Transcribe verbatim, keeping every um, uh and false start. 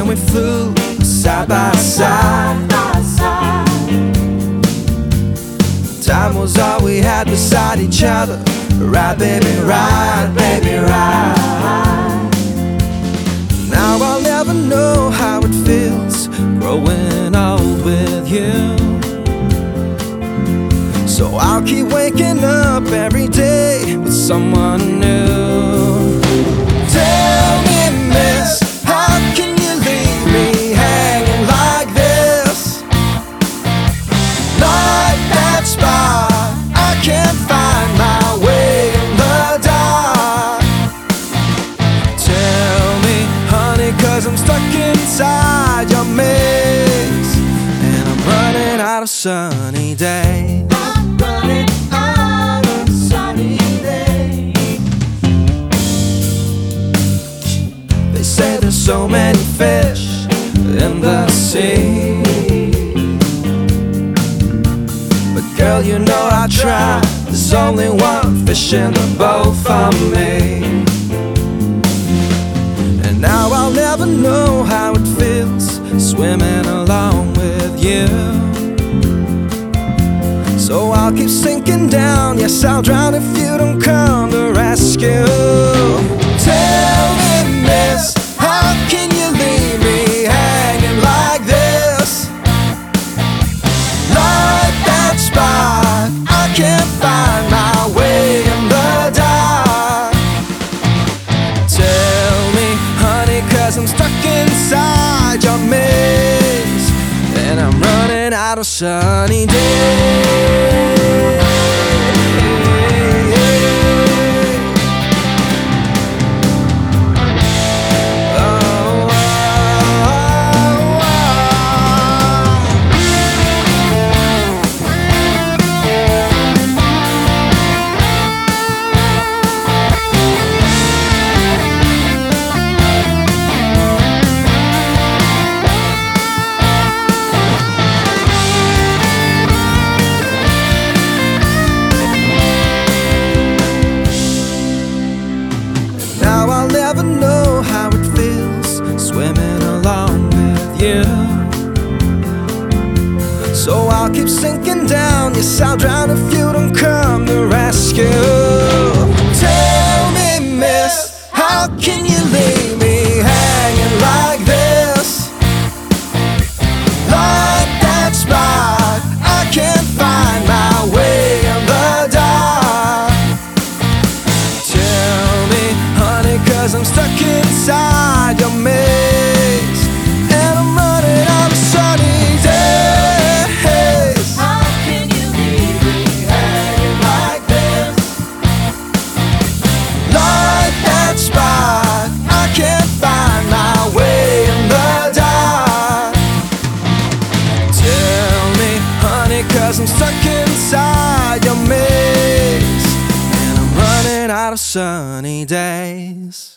we flew side by side. Time was all we had beside each other. Right, baby, right, baby, right. Now I'll never know how it feels growing old with you. So I'll keep waking up every day with someone new. Tell me, miss, how can you leave me hanging like this? Like that spot, I can't find my way in the dark. Tell me, honey, 'cause I'm stuck inside your maze, and I'm running out of sunny days. I'm running out of sunny days. They say there's so many fish in the sea, but girl, you know I try. There's only one fish in the boat for me. And now I'll never know how it feels swimming along with you. So I'll keep sinking down, yes, I'll drown if you don't come to rescue. Tell me, miss, how can you leave me hanging like this? Like that spot, I can't find my way in the dark. Tell me, honey, 'cause I'm stuck inside your maze, and I'm running out of sunny days. Never know how it feels swimming along with you. So I'll keep sinking down, yes, I'll drown if you don't come to rescue. Tell me, miss, how can you leave me hanging like this? Like that spot, I can't find my way in the dark. Tell me, honey, 'cause I'm stuck inside your maze, and I'm running out of sunny days. How can you leave me hanging like this? Like that spot, I can't find my way in the dark. Tell me, honey, 'cause I'm stuck inside your maze, and I'm running out of sunny days.